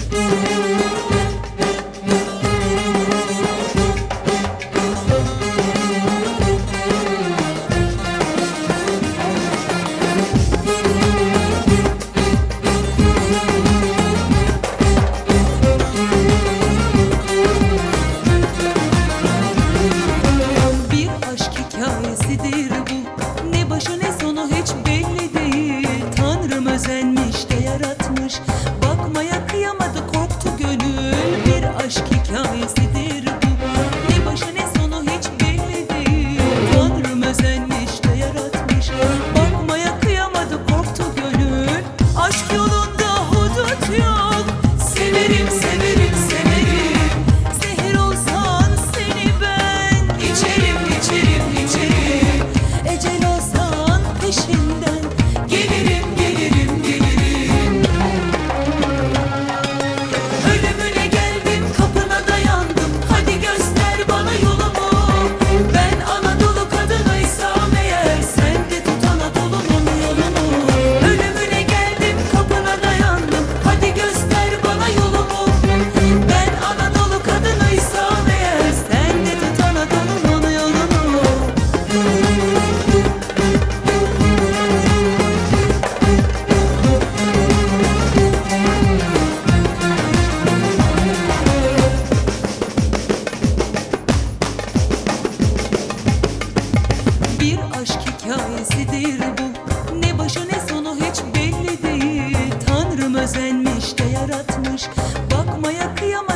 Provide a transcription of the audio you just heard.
hikayesidir bu. Ne başı ne sonu hiç belli değil. Tanrım özenmiş de yaratmış, bakmaya kıyamadı, korktu gönül. Bir aşk hikayesidir bu. Ne başı ne sonu hiç belli değil. Tanrım özenmiş de yaratmış, bakmaya kıyamadı, korktu gönül. Aşk yolunda hudut yok. Severim, severim, severim. Zehir olsan seni ben içerim, içerim, içerim. Ecel olsan peşinden gelirim, gelirim, gelirim. Ölümüne geldim, kapına dayandım. Hadi göster bana yolumu. Ben Anadolu kadınaysam eğer, sen de tut Anadolu'nun yolunu. Ölümüne geldim, kapına dayandım. Hadi göster bana yolumu. Ben Anadolu kadınaysam eğer, sen de tut Anadolu'nun yolunu. Bir aşk hikayesidir bu. Ne başı ne sonu hiç belli değil. Tanrım özenmiş de yaratmış, bakmaya kıyamam.